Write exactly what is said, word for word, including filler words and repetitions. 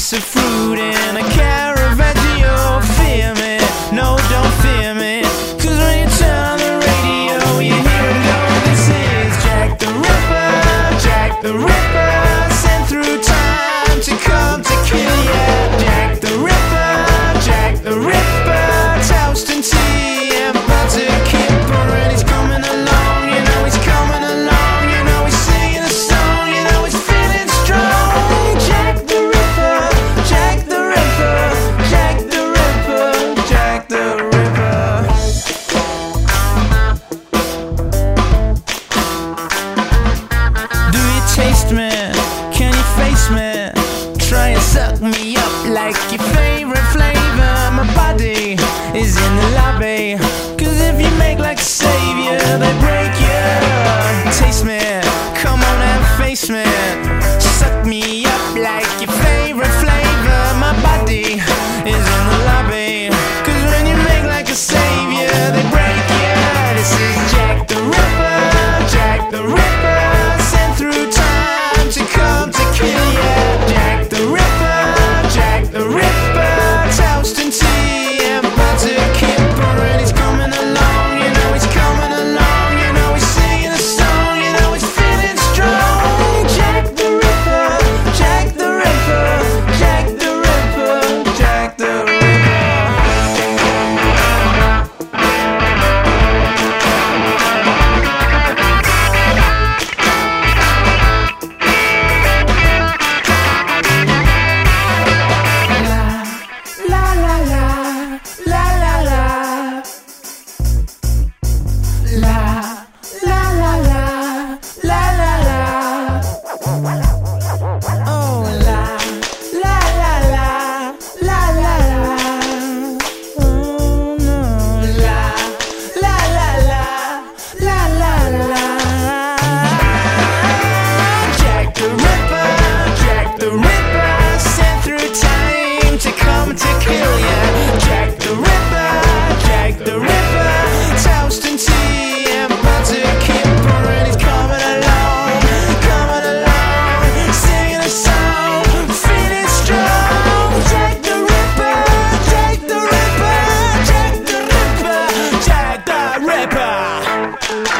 piece of fruit and a Caravaggio. Fear me, no, don't fear me, 'cause when you turn on the radio, you hear him go, this is Jack the Ripper, Jack the Ripper, sent through time to come to kill ya. Jack the Ripper, Jack the Ripper, toast and tea and butter kipper, and he's coming along, you know he's coming along, you know he's singing a song, you know he's feeling strong. Jack the Ripper, Jack the Ripper, Jack the Ripper, Jack the Ripper. Do you taste me? Can you face me? Try and suck me up like your favorite flavor. My body is in the lobby, 'cause if you make like a savior, they break you. Taste me, come on and face me. Suck me up like your favorite flavor. My body is in the lobby, 'cause when you make like a savior, they break you. This is Jack the Ripper, Jack the Ripper, sent through time to come to kill ya. Jack the Ripper, Jack the Ripper, toast and tea and butter kipper, and he's coming along, you know he's coming along, you know he's singing a song, you know he's feeling strong. Jack the Ripper, Jack the Ripper, Jack the Ripper, Jack the Ripper. La la la, la la la, la la la la, la la la. Oh la la la la, la la la. Oh no, la la la la, la la la. Jack the Ripper, Jack the Ripper, sent through time to come to kill ya. Jack the Ripper, Jack the Ripper, toast and tea and butter kipper, and he's coming along, coming along, singing a song, feeling strong. Jack the Ripper, Jack the Ripper, Jack the Ripper, Jack the Ripper.